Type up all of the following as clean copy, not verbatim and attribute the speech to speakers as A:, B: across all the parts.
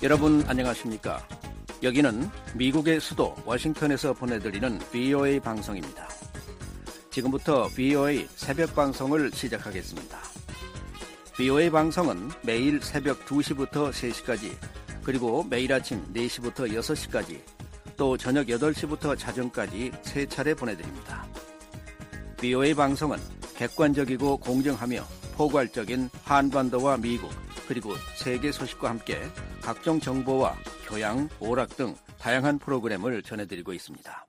A: 여러분 안녕하십니까? 여기는 미국의 수도 워싱턴에서 보내드리는 VOA 방송입니다. 지금부터 VOA 새벽 방송을 시작하겠습니다. VOA 방송은 매일 새벽 2시부터 3시까지, 그리고 매일 아침 4시부터 6시까지, 또 저녁 8시부터 자정까지 3차례 보내드립니다. VOA 방송은 객관적이고 공정하며 포괄적인 한반도와 미국, 그리고 세계 소식과 함께 각종 정보와 교양, 오락 등 다양한 프로그램을 전해드리고 있습니다.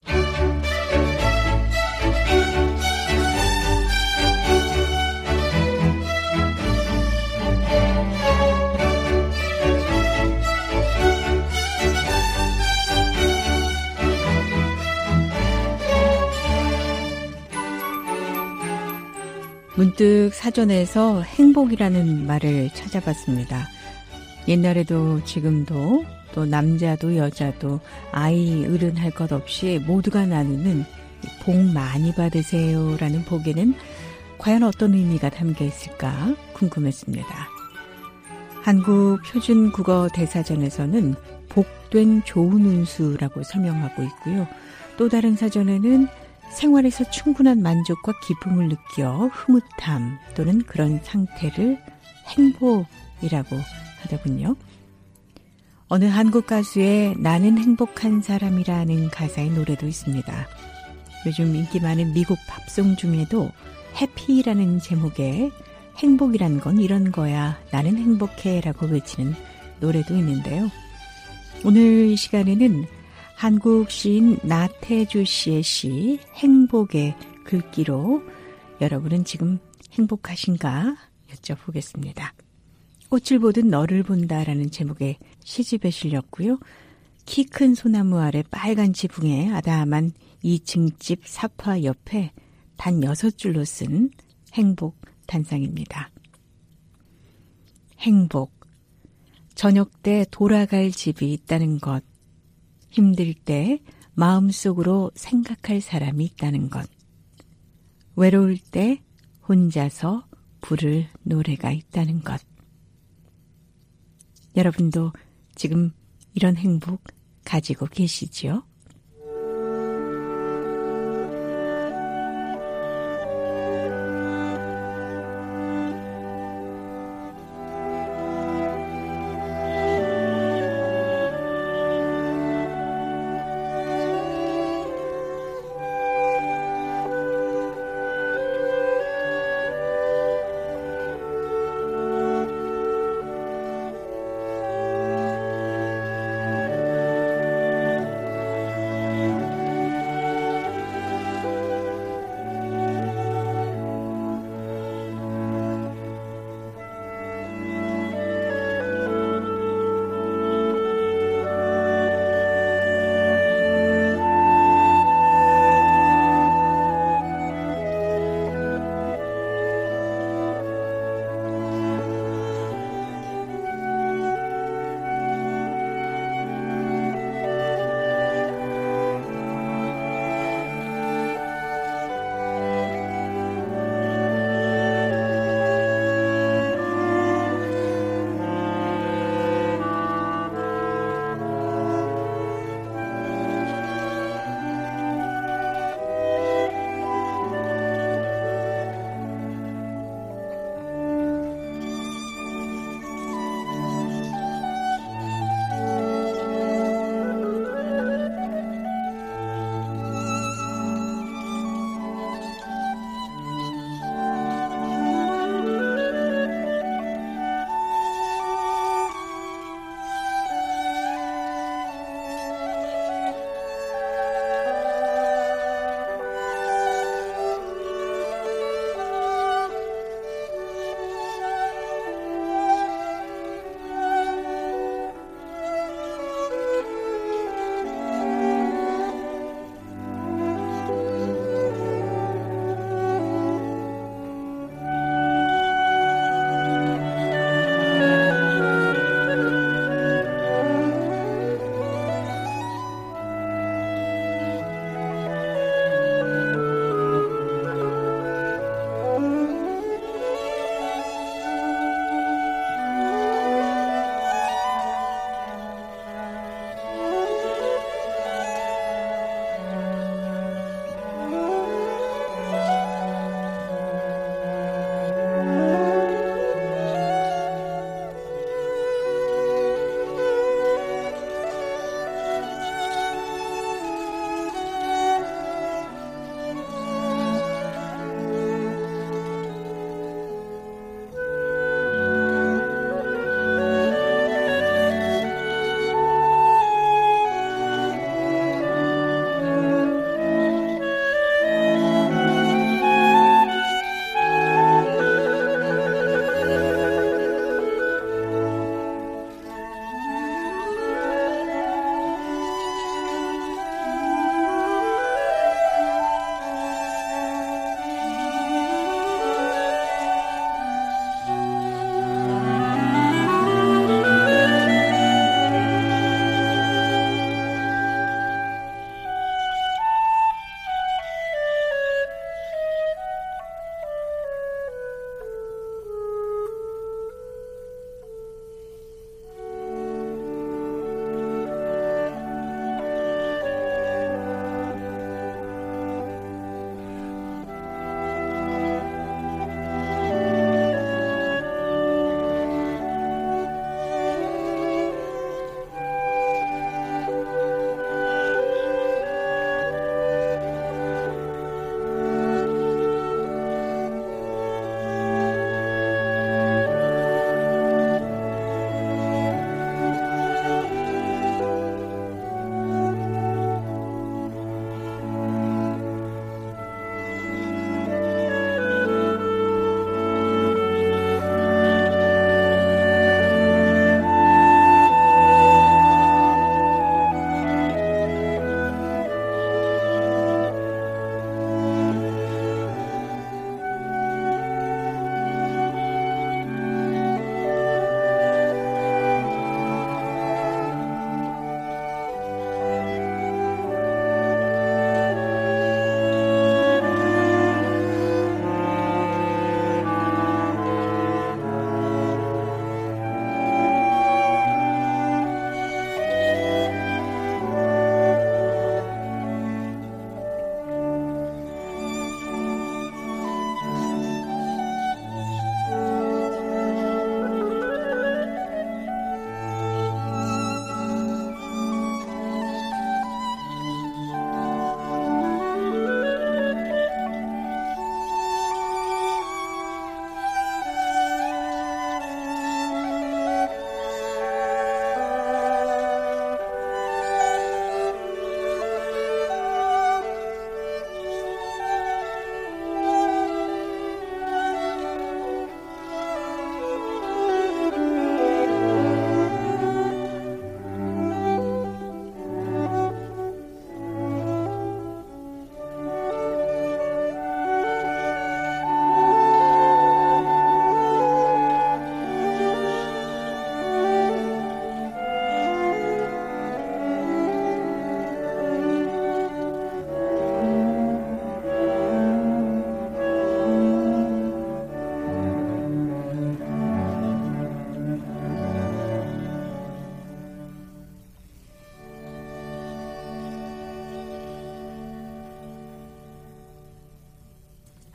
B: 문득 사전에서 행복이라는 말을 찾아봤습니다. 옛날에도 지금도 또 남자도 여자도 아이 어른 할 것 없이 모두가 나누는 복 많이 받으세요 라는 복에는 과연 어떤 의미가 담겨 있을까 궁금했습니다. 한국 표준국어 대사전에서는 복된 좋은 운수라고 설명하고 있고요. 또 다른 사전에는 생활에서 충분한 만족과 기쁨을 느껴 흐뭇함 또는 그런 상태를 행복이라고 하더군요. 어느 한국 가수의 나는 행복한 사람이라는 가사의 노래도 있습니다. 요즘 인기 많은 미국 팝송 중에도 해피라는 제목의 행복이란 건 이런 거야, 나는 행복해 라고 외치는 노래도 있는데요. 오늘 이 시간에는 한국 시인 나태주 씨의 시 행복의 글귀로 여러분은 지금 행복하신가 여쭤보겠습니다. 꽃을 보듯 너를 본다라는 제목의 시집에 실렸고요. 키 큰 소나무 아래 빨간 지붕에 아담한 2층 집 사파 옆에 단 6줄로 쓴 행복 단상입니다. 행복. 저녁 때 돌아갈 집이 있다는 것. 힘들 때 마음속으로 생각할 사람이 있다는 것. 외로울 때 혼자서 부를 노래가 있다는 것. 여러분도 지금 이런 행복 가지고 계시지요?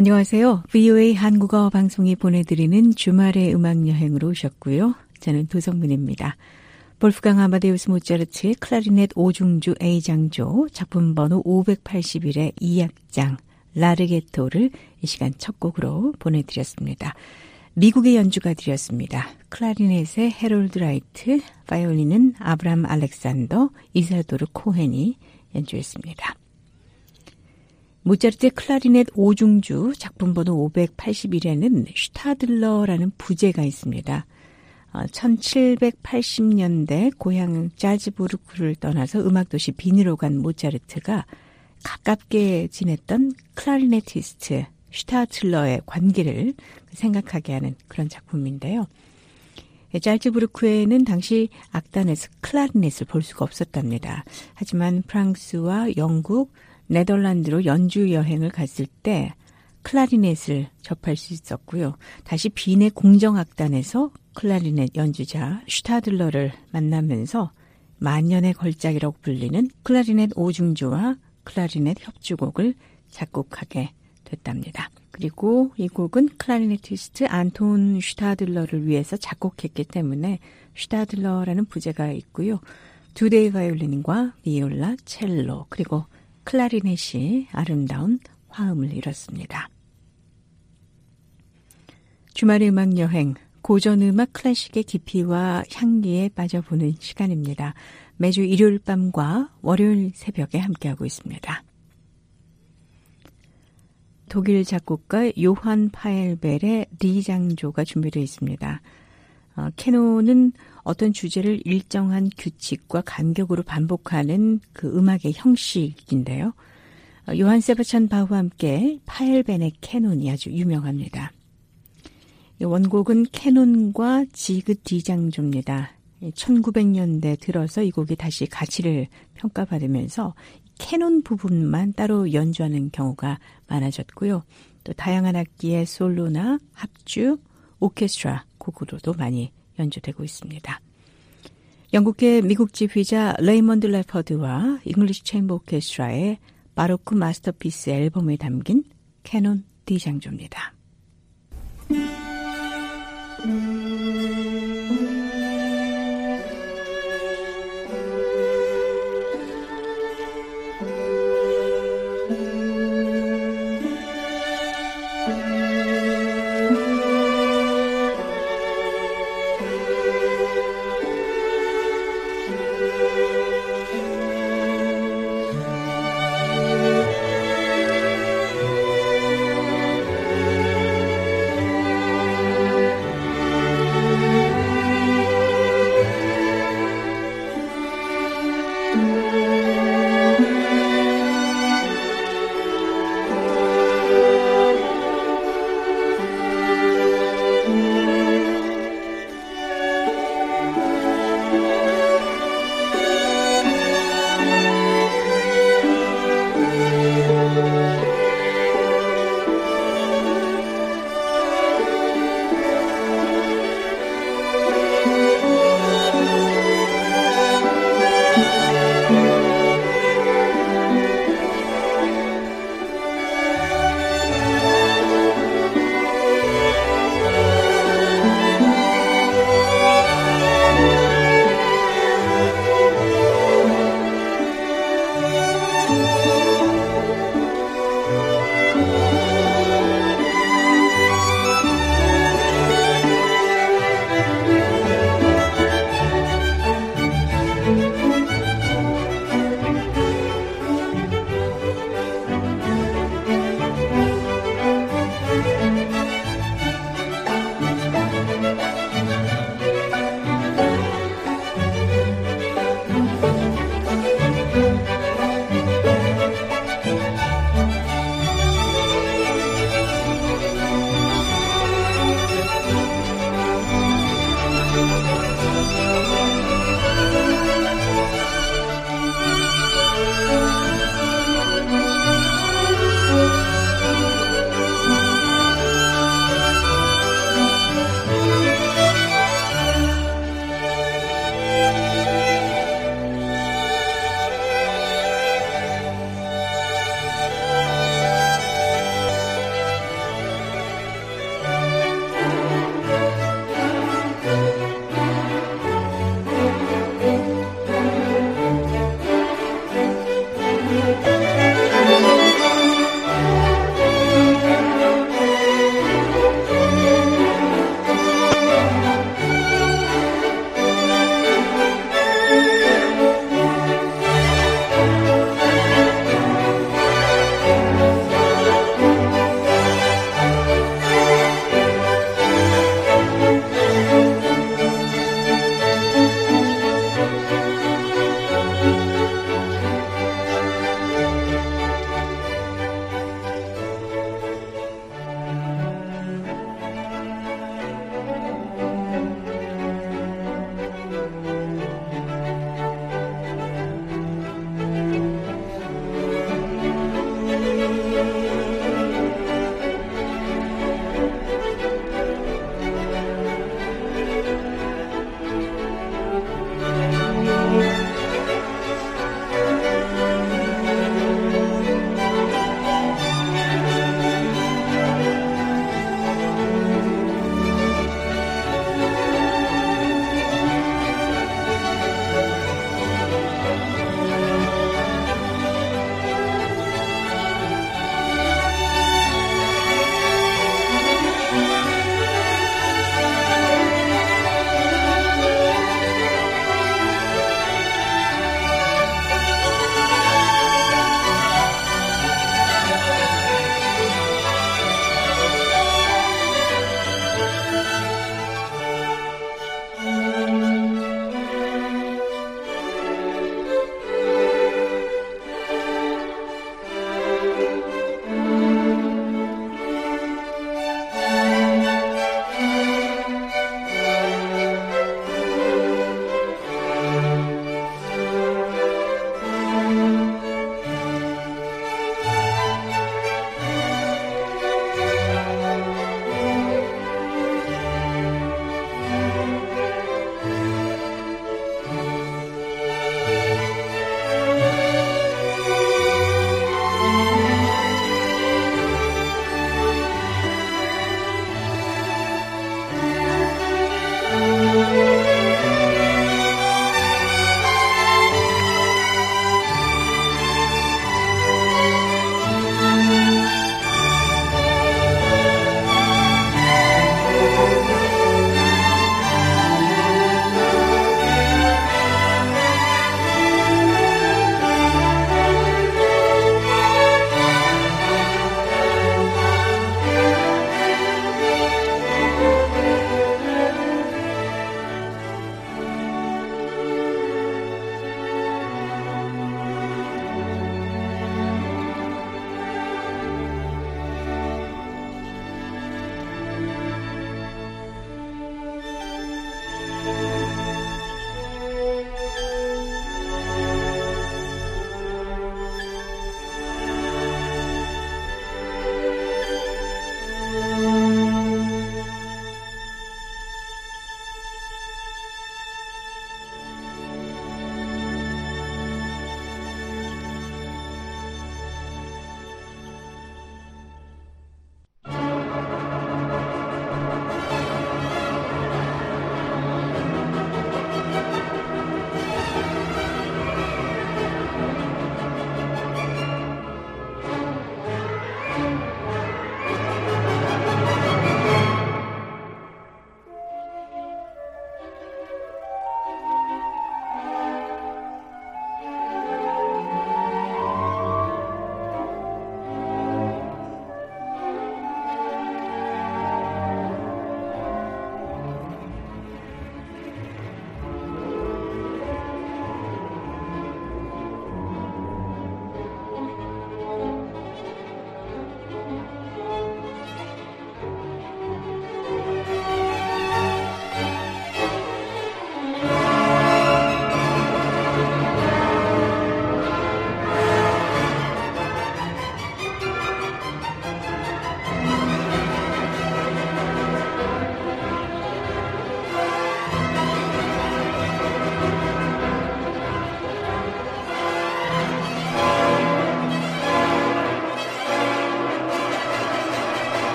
B: 안녕하세요. VOA 한국어 방송이 보내드리는 주말의 음악여행으로 오셨고요. 저는 도성문입니다. 볼프강 아마데우스 모차르트의 클라리넷 5중주 A장조 작품 번호 581의 2악장 라르게토를 이 시간 첫 곡으로 보내드렸습니다. 미국의 연주가들이었습니다. 클라리넷의 해롤드 라이트, 바이올린은 아브람 알렉산더, 이사도르 코헨이 연주했습니다. 모차르트의 클라리넷 5중주 작품 번호 581에는 슈타들러라는 부제가 있습니다. 1780년대 고향 잘츠부르크를 떠나서 음악도시 빈으로 간 모차르트가 가깝게 지냈던 클라리네티스트 슈타틀러의 관계를 생각하게 하는 그런 작품인데요. 잘츠부르크에는 당시 악단에서 클라리넷을 볼 수가 없었답니다. 하지만 프랑스와 영국, 네덜란드로 연주 여행을 갔을 때 클라리넷을 접할 수 있었고요. 다시 빈의 공정악단에서 클라리넷 연주자 슈타들러를 만나면서 만년의 걸작이라고 불리는 클라리넷 5중주와 클라리넷 협주곡을 작곡하게 됐답니다. 그리고 이 곡은 클라리네티스트 안톤 슈타들러를 위해서 작곡했기 때문에 슈타들러라는 부제가 있고요. 2대의 바이올린과 비올라, 첼로, 그리고 클라리넷이 아름다운 화음을 이뤘습니다. 주말의 음악여행, 고전음악 클래식의 깊이와 향기에 빠져보는 시간입니다. 매주 일요일 밤과 월요일 새벽에 함께하고 있습니다. 독일 작곡가 요한 파엘벨의 D장조가 준비되어 있습니다. 캐논은 어떤 주제를 일정한 규칙과 간격으로 반복하는 그 음악의 형식인데요. 요한 세바스찬 바흐와 함께 파엘벤의 캐논이 아주 유명합니다. 원곡은 캐논과 지그 D장조입니다. 1900년대 들어서 이 곡이 다시 가치를 평가받으면서 캐논 부분만 따로 연주하는 경우가 많아졌고요. 또 다양한 악기의 솔로나 합주, 오케스트라 곡으로도 많이 연주되고 있습니다. 영국계 미국 지휘자 레이먼드 레퍼드와 잉글리시 체인버 오케스트라의 바로크 마스터피스 앨범에 담긴 캐논 D장조입니다.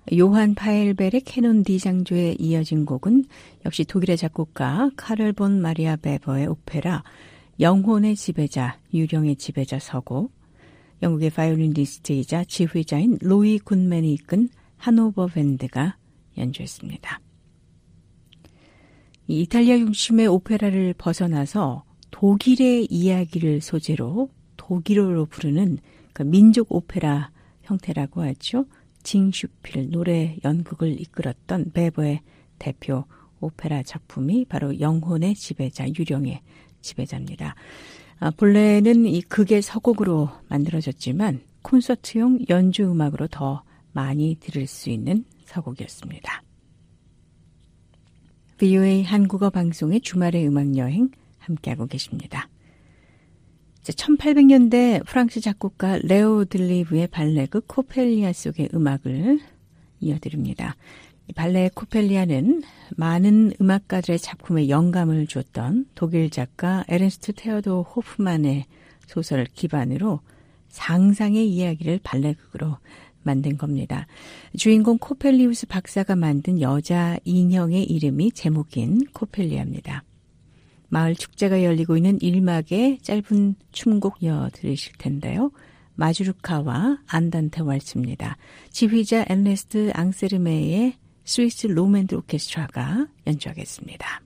B: 요한 파엘벨의 캐논 D 장조에 이어진 곡은 역시 독일의 작곡가 카를 본 마리아 베버의 오페라 영혼의 지배자, 유령의 지배자 서곡, 영국의 바이올리니스트이자 지휘자인 로이 굿맨이 이끈 하노버 밴드가 연주했습니다. 이 이탈리아 중심의 오페라를 벗어나서 독일의 이야기를 소재로 독일어로 부르는 그 민족 오페라 형태라고 하죠. 징슈필 노래 연극을 이끌었던 베버의 대표 오페라 작품이 바로 영혼의 지배자, 유령의 지배자입니다. 본래는 이 극의 서곡으로 만들어졌지만 콘서트용 연주 음악으로 더 많이 들을 수 있는 서곡이었습니다. VOA 한국어 방송의 주말의 음악여행 함께하고 계십니다. 1800년대 프랑스 작곡가 레오 들리브의 발레극 코펠리아 속의 음악을 이어드립니다. 발레 코펠리아는 많은 음악가들의 작품에 영감을 줬던 독일 작가 에른스트 테오도 호프만의 소설을 기반으로 상상의 이야기를 발레극으로 만든 겁니다. 주인공 코펠리우스 박사가 만든 여자 인형의 이름이 제목인 코펠리아입니다. 마을 축제가 열리고 있는 1막의 짧은 춤곡 이어 들으실 텐데요. 마주르카와 안단테 왈츠입니다. 지휘자 앤레스트 앙세르메의 스위스 로맨드 오케스트라가 연주하겠습니다.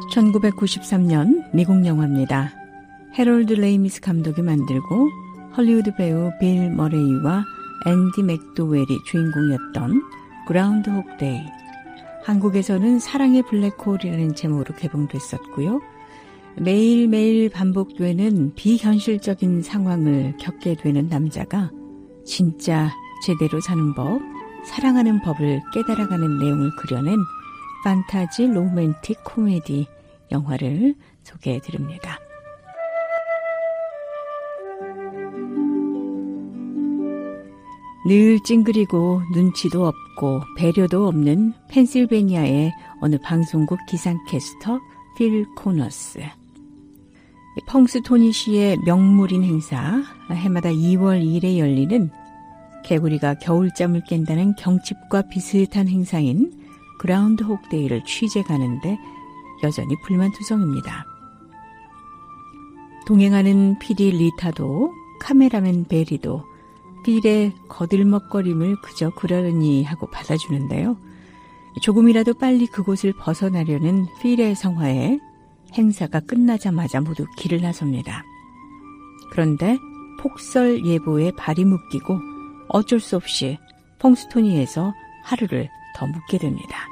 B: 1993년 미국 영화입니다. 해롤드 레이미스 감독이 만들고 헐리우드 배우 빌 머레이와 앤디 맥도웰이 주인공이었던 그라운드호크 데이. 한국에서는 사랑의 블랙홀이라는 제목으로 개봉됐었고요. 매일매일 반복되는 비현실적인 상황을 겪게 되는 남자가 진짜 제대로 사는 법, 사랑하는 법을 깨달아가는 내용을 그려낸 판타지 로맨틱 코미디 영화를 소개해드립니다. 늘 찡그리고 눈치도 없고 배려도 없는 펜실베니아의 어느 방송국 기상캐스터 필 코너스. 펑스토니시의 명물인 행사, 해마다 2월 2일에 열리는 개구리가 겨울잠을 깬다는 경칩과 비슷한 행사인 그라운드호크 데이를 취재 가는데 여전히 불만투성입니다. 동행하는 PD 리타도 카메라맨 베리도 필의 거들먹거림을 그저 그러려니 하고 받아주는데요. 조금이라도 빨리 그곳을 벗어나려는 필의 성화에 행사가 끝나자마자 모두 길을 나섭니다. 그런데 폭설 예보에 발이 묶이고 어쩔 수 없이 펑스토니에서 하루를 더 묵게 됩니다.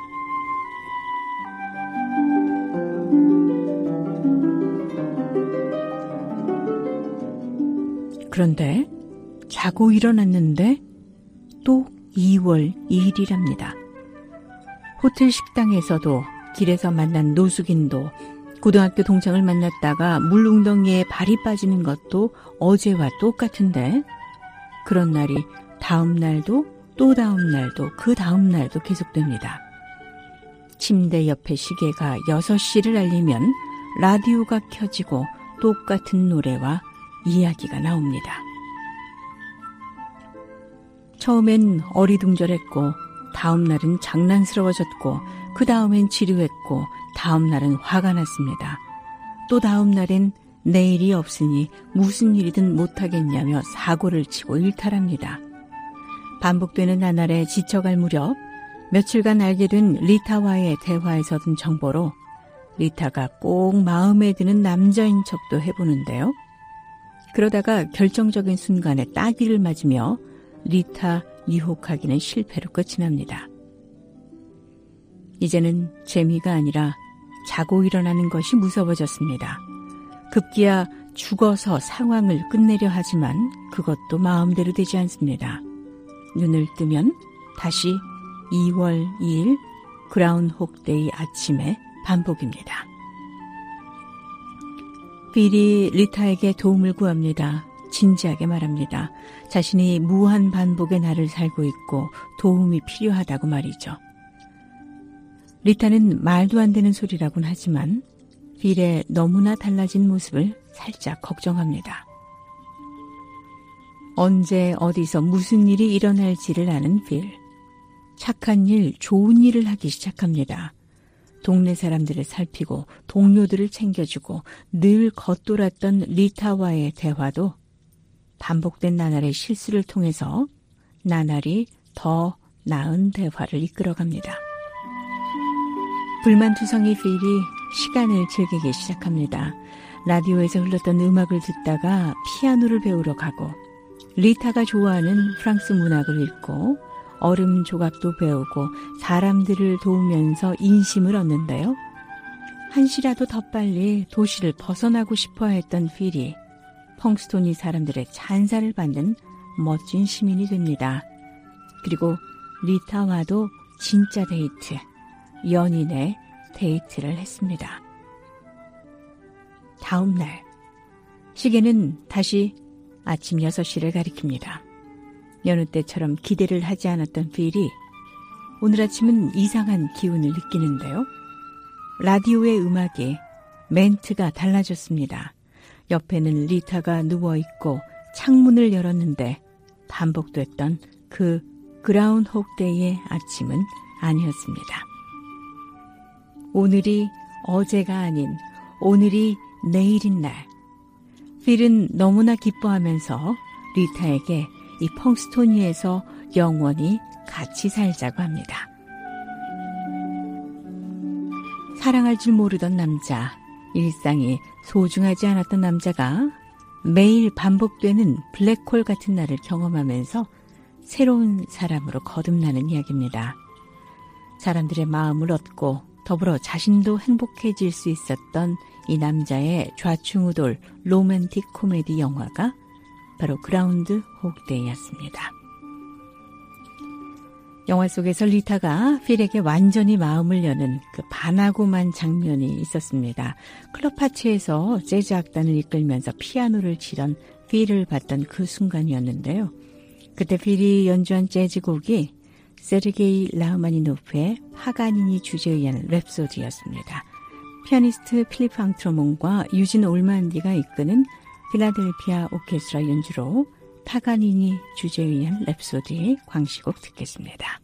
B: 그런데 자고 일어났는데 또 2월 2일이랍니다. 호텔 식당에서도 길에서 만난 노숙인도 고등학교 동창을 만났다가 물웅덩이에 발이 빠지는 것도 어제와 똑같은데 그런 날이 다음 날도 또 다음 날도 그 다음 날도 계속됩니다. 침대 옆에 시계가 6시를 알리면 라디오가 켜지고 똑같은 노래와 이야기가 나옵니다. 처음엔 어리둥절했고 다음 날은 장난스러워졌고 그 다음엔 지루했고 다음 날은 화가 났습니다. 또 다음 날엔 내일이 없으니 무슨 일이든 못하겠냐며 사고를 치고 일탈합니다. 반복되는 나날에 지쳐갈 무렵 며칠간 알게 된 리타와의 대화에서 얻은 정보로 리타가 꼭 마음에 드는 남자인 척도 해보는데요. 그러다가 결정적인 순간에 따귀를 맞으며 리타 유혹하기는 실패로 끝이 납니다. 이제는 재미가 아니라 자고 일어나는 것이 무서워졌습니다. 급기야 죽어서 상황을 끝내려 하지만 그것도 마음대로 되지 않습니다. 눈을 뜨면 다시 2월 2일 그라운드호크 데이 아침에 반복입니다. 필이 리타에게 도움을 구합니다. 진지하게 말합니다. 자신이 무한 반복의 날을 살고 있고 도움이 필요하다고 말이죠. 리타는 말도 안 되는 소리라곤 하지만 필의 너무나 달라진 모습을 살짝 걱정합니다. 언제 어디서 무슨 일이 일어날지를 아는 필. 착한 일, 좋은 일을 하기 시작합니다. 동네 사람들을 살피고 동료들을 챙겨주고 늘 겉돌았던 리타와의 대화도 반복된 나날의 실수를 통해서 나날이 더 나은 대화를 이끌어갑니다. 불만투성이 필이 시간을 즐기기 시작합니다. 라디오에서 흘렀던 음악을 듣다가 피아노를 배우러 가고 리타가 좋아하는 프랑스 문학을 읽고 얼음 조각도 배우고 사람들을 도우면서 인심을 얻는데요. 한시라도 더 빨리 도시를 벗어나고 싶어 했던 필이 펑스토니 사람들의 찬사를 받는 멋진 시민이 됩니다. 그리고 리타와도 진짜 데이트, 연인의 데이트를 했습니다. 다음 날, 시계는 다시 아침 6시를 가리킵니다. 여느 때처럼 기대를 하지 않았던 필이 오늘 아침은 이상한 기운을 느끼는데요. 라디오의 음악이 멘트가 달라졌습니다. 옆에는 리타가 누워있고 창문을 열었는데 반복됐던 그 그라운드호크 데이의 아침은 아니었습니다. 오늘이 어제가 아닌 오늘이 내일인 날. 필은 너무나 기뻐하면서 리타에게 이 펑스토니에서 영원히 같이 살자고 합니다. 사랑할 줄 모르던 남자, 일상이 소중하지 않았던 남자가 매일 반복되는 블랙홀 같은 날을 경험하면서 새로운 사람으로 거듭나는 이야기입니다. 사람들의 마음을 얻고 더불어 자신도 행복해질 수 있었던 이 남자의 좌충우돌 로맨틱 코미디 영화가 바로 그라운드 호그데이였습니다. 영화 속에서 리타가 필에게 완전히 마음을 여는 그 반하고만 장면이 있었습니다. 클럽 파티에서 재즈 악단을 이끌면서 피아노를 치던 필을 봤던 그 순간이었는데요. 그때 필이 연주한 재즈곡이 세르게이 라흐마니노프의 파가니니 주제에 의한 랩소디였습니다. 피아니스트 필립 앙트로몬과 유진 올만디가 이끄는 필라델피아 오케스트라 연주로 파가니니 주제에 의한 랩소디 광시곡 듣겠습니다.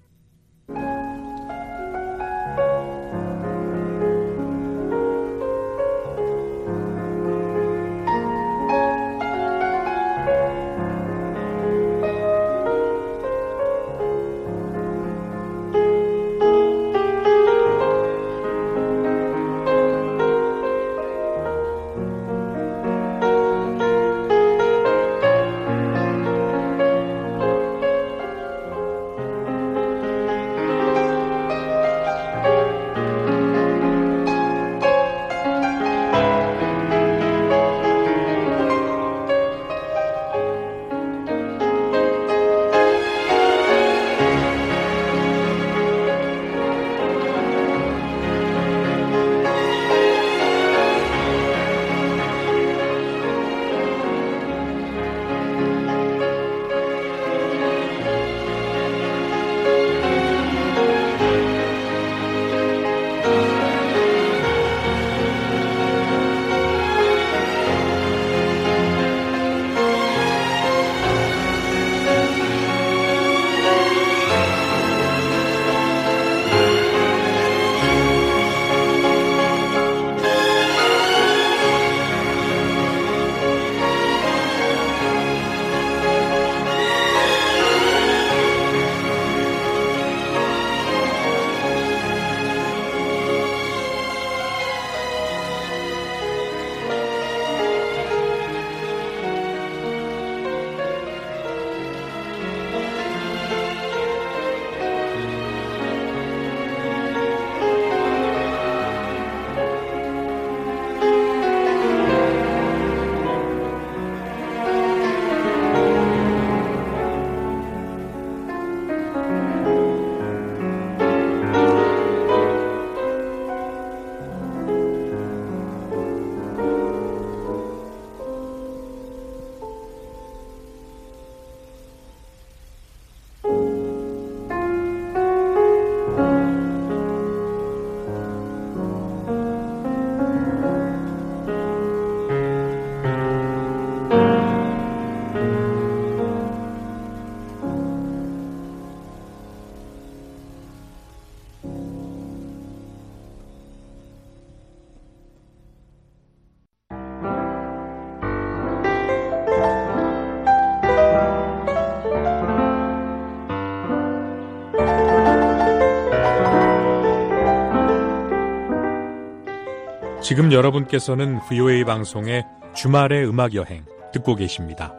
C: 지금 여러분께서는 VOA 방송의 주말의 음악여행 듣고 계십니다.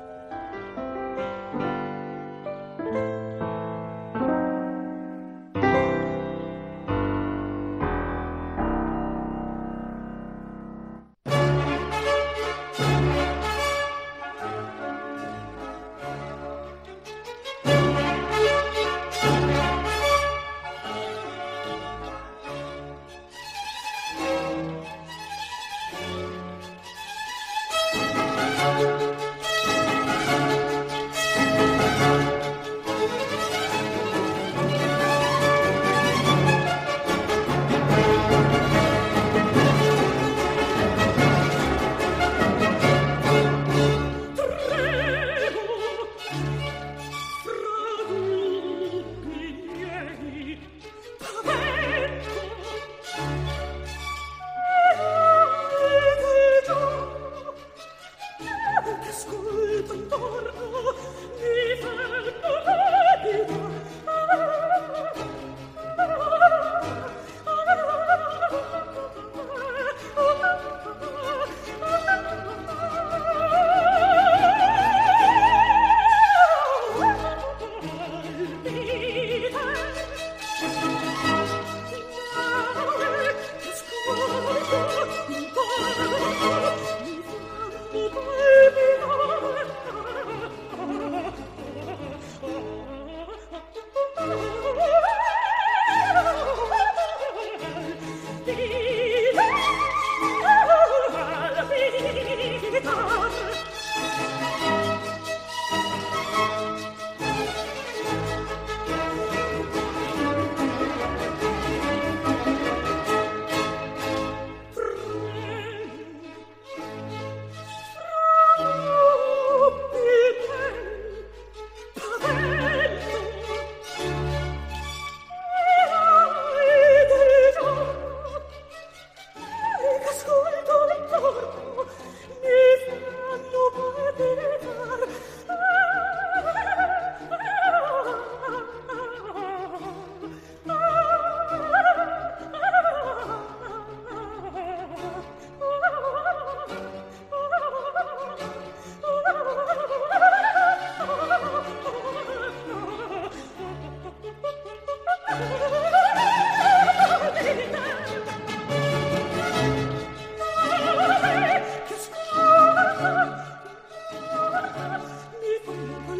D: Ascolta ancora, mi fa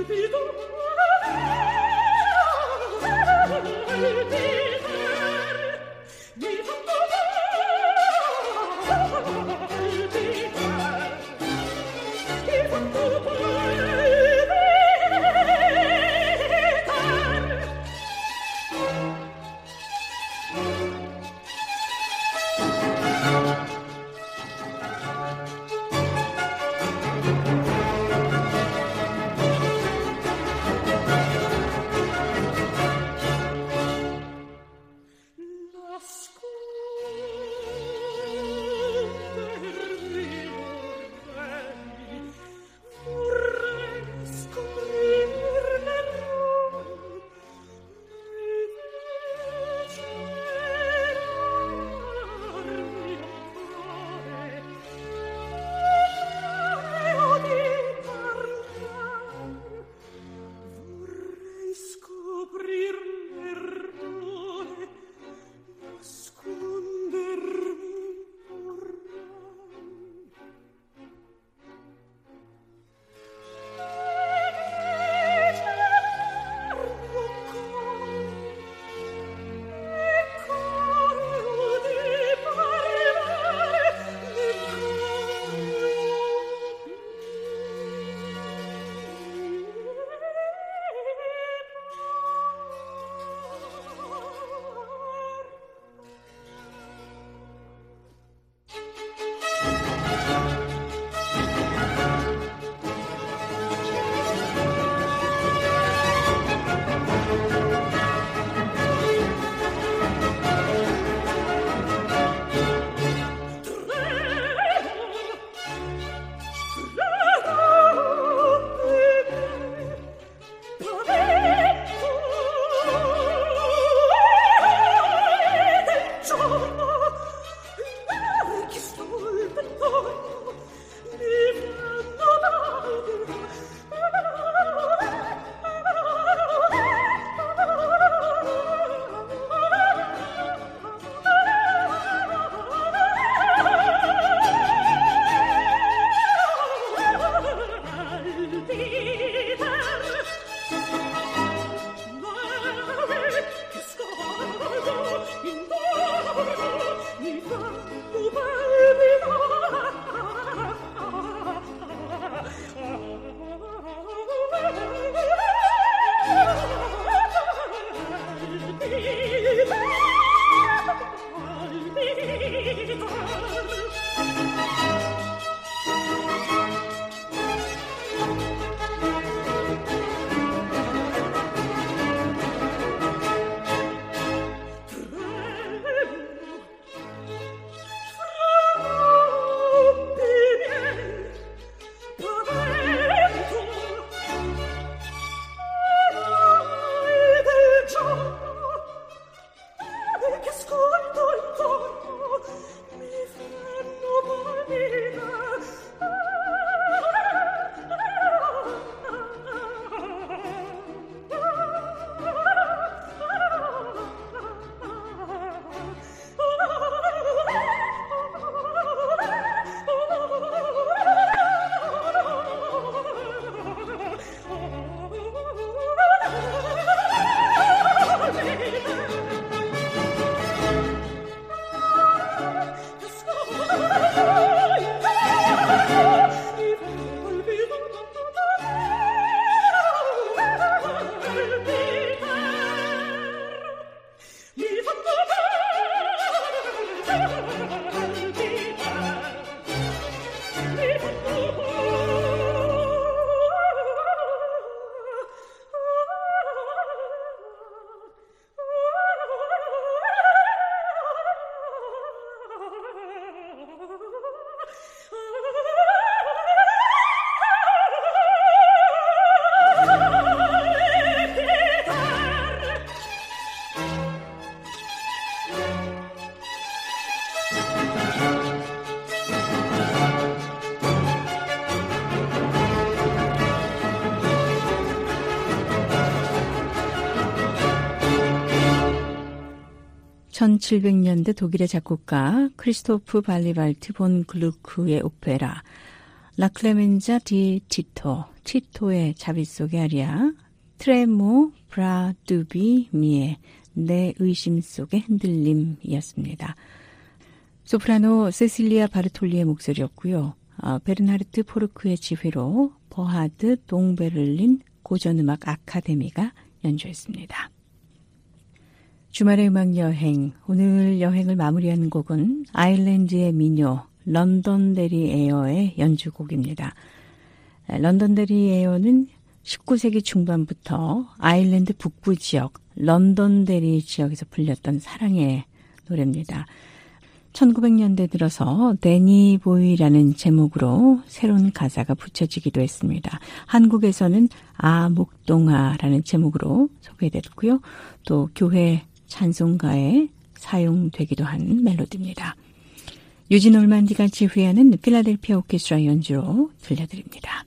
B: 1700년대 독일의 작곡가 크리스토프 발리발트 본 글루크의 오페라 라 클레멘자 디 티토 티토의 자비 속의 아리아, 트레모 브라두비 미의 내 의심 속의 흔들림이었습니다. 소프라노 세실리아 바르톨리의 목소리였고요. 베르나르트 포르크의 지휘로 버하드 동베를린 고전음악 아카데미가 연주했습니다. 주말의 음악 여행, 오늘 여행을 마무리하는 곡은 아일랜드의 민요 런던데리 에어의 연주곡입니다. 런던데리 에어는 19세기 중반부터 아일랜드 북부 지역 런던데리 지역에서 불렸던 사랑의 노래입니다. 1900년대 들어서 데니 보이라는 제목으로 새로운 가사가 붙여지기도 했습니다. 한국에서는 목동아라는 제목으로 소개됐고요. 또 교회 찬송가에 사용되기도 한 멜로디입니다. 유진 올만디가 지휘하는 필라델피아 오케스트라 연주로 들려드립니다.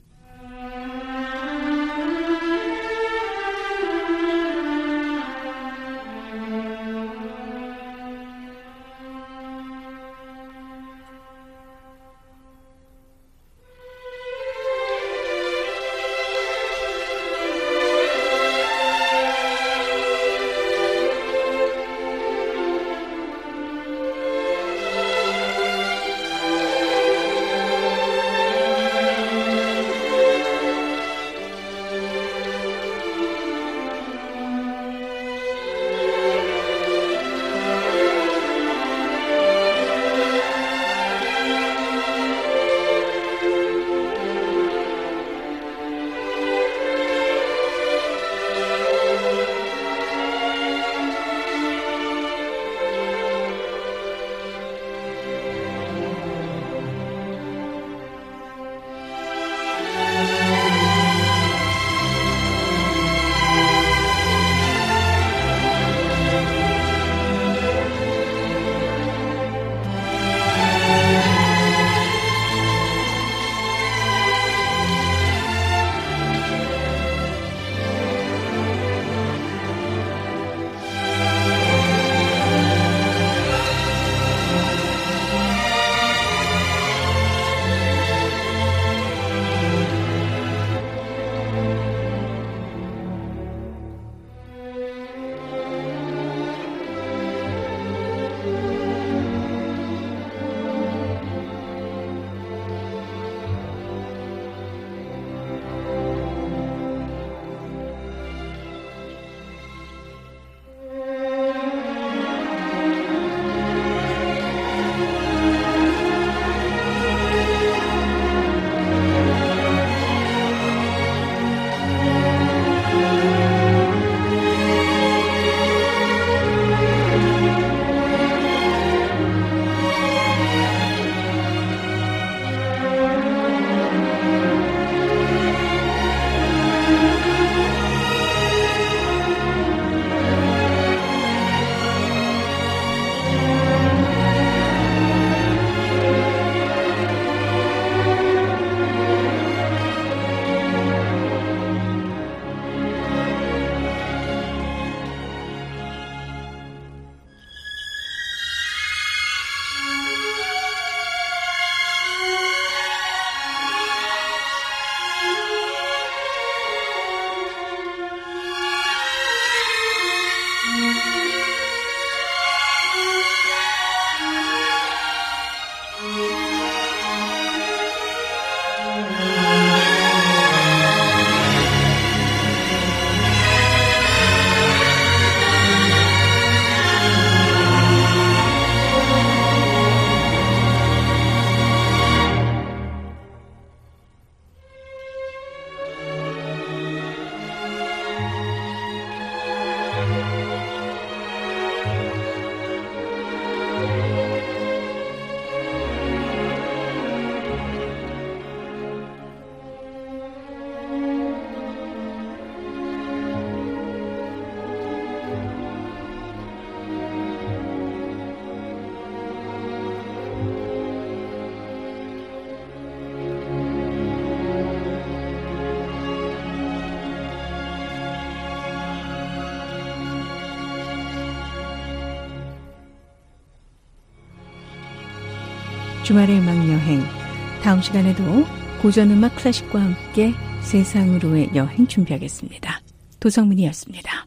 B: 주말의 음악 여행, 다음 시간에도 고전음악 클래식과 함께 세상으로의 여행 준비하겠습니다. 도성민이었습니다.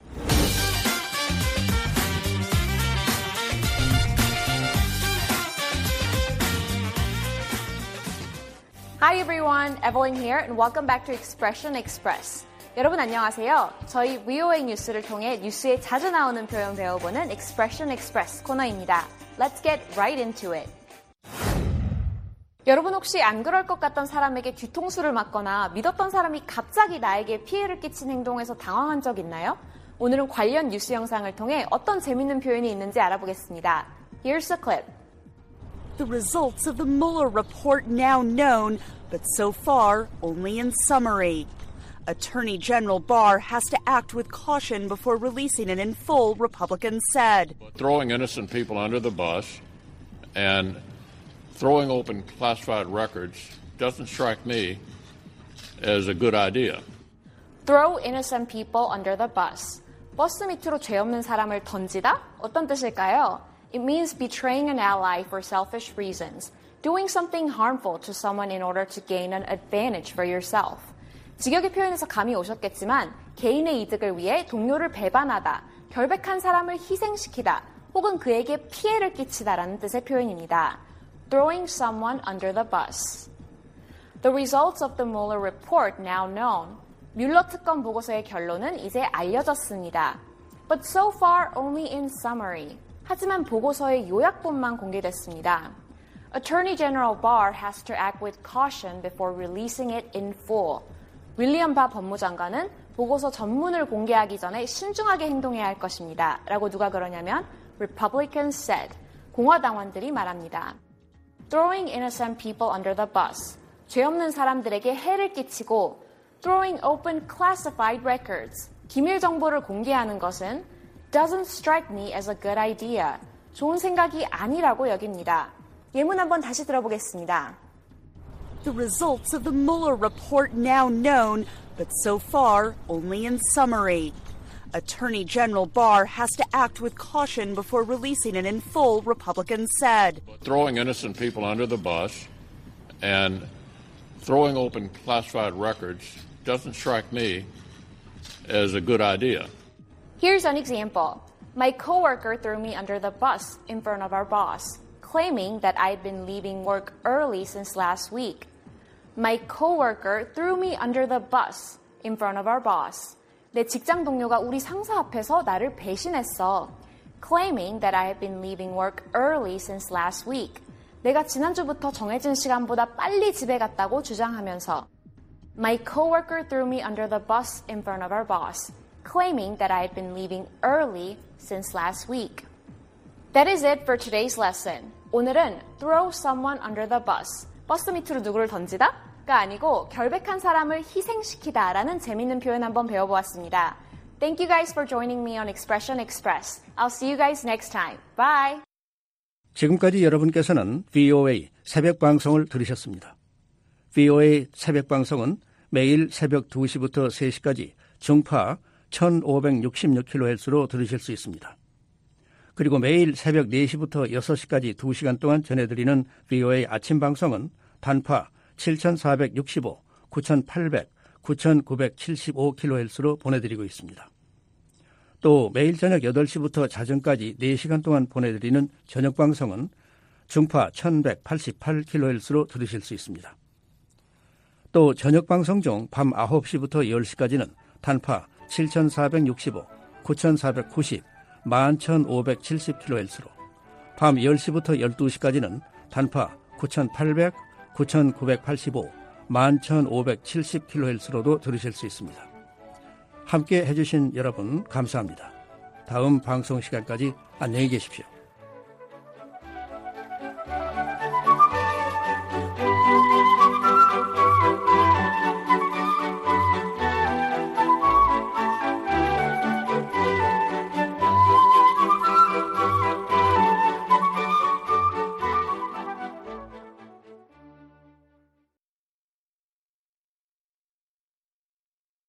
D: Hi everyone, Evelyn here and welcome back to Expression Express. 여러분 안녕하세요. 저희 VOA 뉴스를 통해 뉴스에 자주 나오는 표현 배워보는 Expression Express 코너입니다. Let's get right into it. 여러분 혹시 안 그럴 것 같던 사람에게 뒤통수를 맞거나 믿었던 사람이 갑자기 나에게 피해를 끼친 행동에서 당황한 적 있나요? 오늘은 관련 뉴스 영상을 통해 어떤 재밌는 표현이 있는지 알아보겠습니다. Here's a clip.
E: The results of the Mueller report now known, but so far only in summary. Attorney General Barr has to act with caution before releasing it in full, Republicans said.
F: Throwing innocent people under the bus and throwing open classified records doesn't strike me as a good idea.
D: Throw innocent people under the bus. 버스 밑으로 죄 없는 사람을 던지다? 어떤 뜻일까요? It means betraying an ally for selfish reasons, doing something harmful to someone in order to gain an advantage for yourself. 직역의 표현에서 감이 오셨겠지만 개인의 이득을 위해 동료를 배반하다, 결백한 사람을 희생시키다, 혹은 그에게 피해를 끼치다라는 뜻의 표현입니다. Throwing someone under the bus. The results of the Mueller report now known. 뮬러 특검 보고서의 결론은 이제 알려졌습니다. But so far only in summary. 하지만 보고서의 요약본만 공개됐습니다. Attorney General Barr has to act with caution before releasing it in full. 윌리엄 바 법무장관은 보고서 전문을 공개하기 전에 신중하게 행동해야 할 것입니다. 라고 누가 그러냐면 Republicans said. 공화당원들이 말합니다. Throwing innocent people under the bus. 죄 없는 사람들에게 해를 끼치고 Throwing open classified records. 기밀 정보를 공개하는 것은 doesn't strike me as a good idea. 좋은 생각이 아니라고 여깁니다. 예문 한번 다시 들어보겠습니다.
E: The results of the Mueller report now known, but so far only in summary. Attorney General Barr has to act with caution before releasing it in full, Republicans said.
F: Throwing innocent people under the bus and throwing open classified records doesn't strike me as a good idea.
D: Here's an example. My coworker threw me under the bus in front of our boss, claiming that I'd been leaving work early since last week. My coworker threw me under the bus in front of our boss. 내 직장 동료가 우리 상사 앞에서 나를 배신했어. Claiming that I had been leaving work early since last week. 내가 지난주부터 정해진 시간보다 빨리 집에 갔다고 주장하면서 My coworker threw me under the bus in front of our boss. Claiming that I had been leaving early since last week. That is it for today's lesson. 오늘은 throw someone under the bus. 버스 밑으로 누구를 던지다?가 아니고 결백한 사람을 희생시키다 라는 재밌는 표현 한번 배워보았습니다. Thank you guys for joining me on Expression Express. I'll see you guys next time. Bye!
A: 지금까지 여러분께서는 VOA 새벽 방송을 들으셨습니다. VOA 새벽 방송은 매일 새벽 2시부터 3시까지 중파 1566kHz로 들으실 수 있습니다. 그리고 매일 새벽 4시부터 6시까지 2시간 동안 전해드리는 VOA 아침 방송은 단파 7465, 9800, 9975kHz로 보내드리고 있습니다. 또 매일 저녁 8시부터 자정까지 4시간 동안 보내드리는 저녁 방송은 중파 1188kHz로 들으실 수 있습니다. 또 저녁 방송 중 밤 9시부터 10시까지는 단파 7465, 9490, 11570kHz로 밤 10시부터 12시까지는 단파 9800, 9985, 11570kHz로도 들으실 수 있습니다. 함께 해주신 여러분 감사합니다. 다음 방송 시간까지 안녕히 계십시오.